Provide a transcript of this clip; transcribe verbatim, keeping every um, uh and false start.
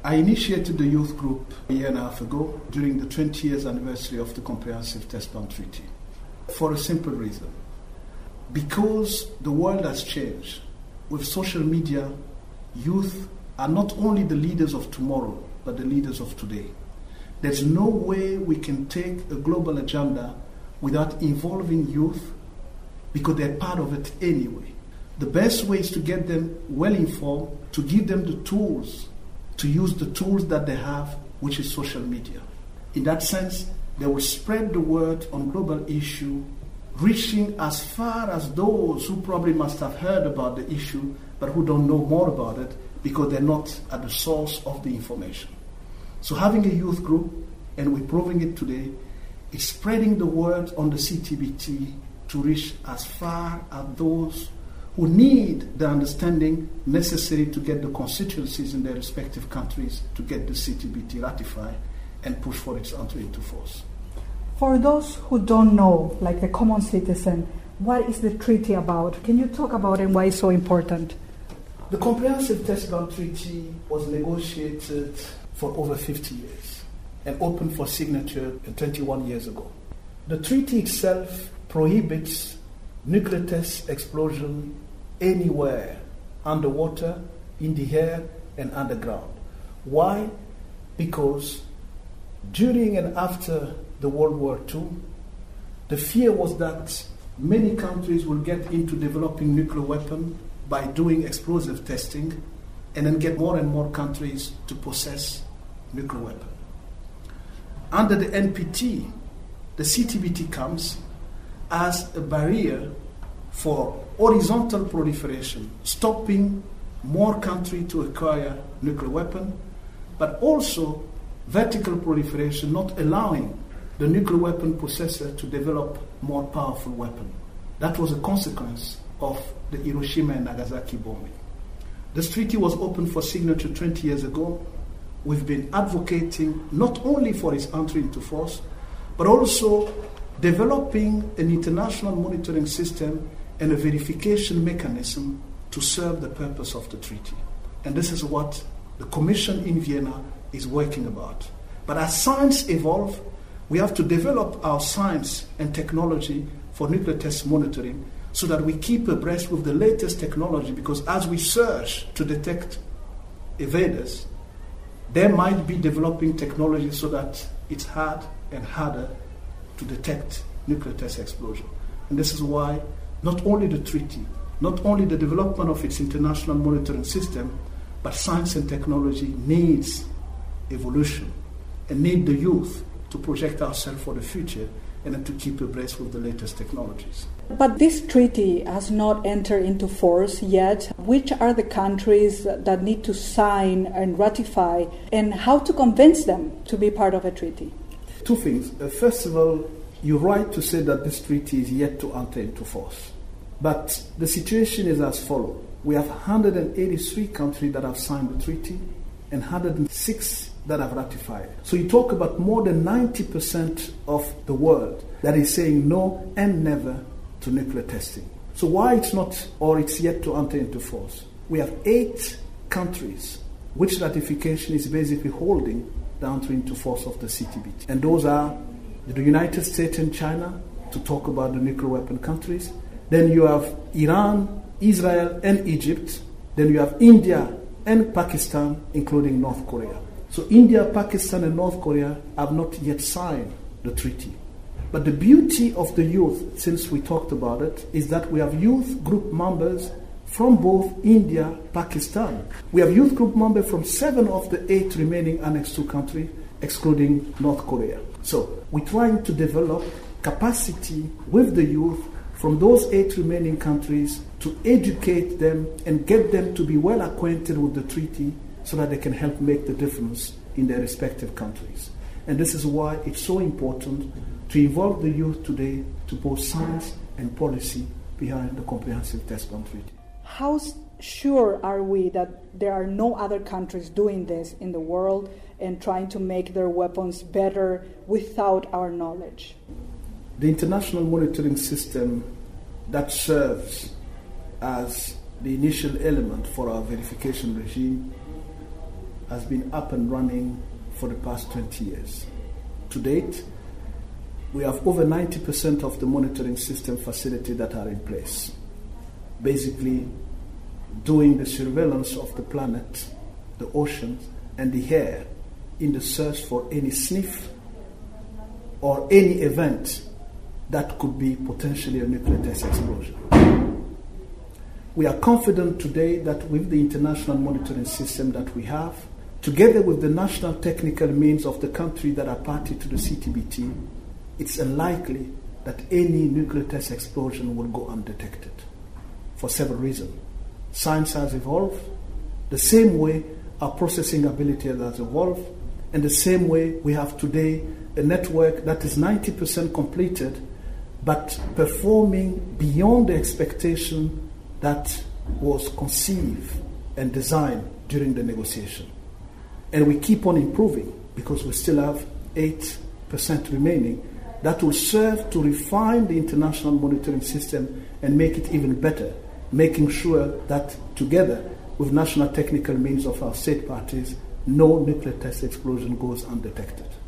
I initiated the youth group a year and a half ago during the twentieth years anniversary of the Comprehensive Test Ban Treaty for a simple reason. Because the world has changed. With social media, youth are not only the leaders of tomorrow, but the leaders of today. There's no way we can take a global agenda without involving youth, because they're part of it anyway. The best way is to get them well informed, to give them the tools, to use the tools that they have, which is social media. In that sense, they will spread the word on global issue, reaching as far as those who probably must have heard about the issue, but who don't know more about it because they're not at the source of the information. So having a youth group, and we're proving it today, is spreading the word on the C T B T to reach as far as those who need the understanding necessary to get the constituencies in their respective countries to get the C T B T ratified and push for its entry into force. For those who don't know, like the common citizen, what is the treaty about? Can you talk about it and why it's so important? The Comprehensive Test Ban Treaty was negotiated for over fifty years and opened for signature twenty-one years ago. The treaty itself prohibits nuclear test explosion anywhere, underwater, in the air, and underground. Why? Because during and after the World War Two, the fear was that many countries will get into developing nuclear weapons by doing explosive testing, and then get more and more countries to possess nuclear weapons. Under the N P T, the C T B T comes as a barrier for horizontal proliferation, stopping more countries to acquire nuclear weapons, but also vertical proliferation, not allowing the nuclear weapon possessor to develop more powerful weapons. That was a consequence of the Hiroshima and Nagasaki bombing. This treaty was opened for signature twenty years ago. We've been advocating not only for its entry into force, but also developing an international monitoring system and a verification mechanism to serve the purpose of the treaty. And this is what the Commission in Vienna is working about. But as science evolves, we have to develop our science and technology for nuclear test monitoring so that we keep abreast with the latest technology, because as we search to detect evaders, there might be developing technology so that it's hard and harder to detect nuclear test explosion. And this is why not only the treaty, not only the development of its international monitoring system, but science and technology needs evolution and need the youth to project ourselves for the future and then to keep abreast with the latest technologies. But this treaty has not entered into force yet. Which are the countries that need to sign and ratify, and how to convince them to be part of a treaty? Two things. Uh, first of all, you're right to say that this treaty is yet to enter into force. But the situation is as follows. We have one hundred eighty-three countries that have signed the treaty and one hundred six that have ratified. So you talk about more than ninety percent of the world that is saying no and never to nuclear testing. So why it's not, or it's yet to enter into force? We have eight countries which ratification is basically holding the entry into force of the C T B T. And those are the United States and China, to talk about the nuclear weapon countries. Then you have Iran, Israel, and Egypt. Then you have India and Pakistan, including North Korea. So India, Pakistan, and North Korea have not yet signed the treaty. But the beauty of the youth, since we talked about it, is that we have youth group members from both India, Pakistan. We have youth group members from seven of the eight remaining Annex two countries, excluding North Korea. So we're trying to develop capacity with the youth from those eight remaining countries to educate them and get them to be well acquainted with the treaty so that they can help make the difference in their respective countries. And this is why it's so important to involve the youth today to both science and policy behind the Comprehensive Test Ban Treaty. How sure are we that there are no other countries doing this in the world and trying to make their weapons better without our knowledge? The international monitoring system that serves as the initial element for our verification regime has been up and running for the past twenty years. To date, we have over ninety percent of the monitoring system facility that are in place, basically doing the surveillance of the planet, the oceans, and the air in the search for any sniff or any event that could be potentially a nuclear test explosion. We are confident today that with the international monitoring system that we have, together with the national technical means of the country that are party to the C T B T, it's unlikely that any nuclear test explosion will go undetected for several reasons. Science has evolved the same way our processing ability has evolved, and the same way we have today a network that is ninety percent completed but performing beyond the expectation that was conceived and designed during the negotiation. And we keep on improving because we still have eight percent remaining that will serve to refine the international monitoring system and make it even better, making sure that together with national technical means of our state parties, no nuclear test explosion goes undetected.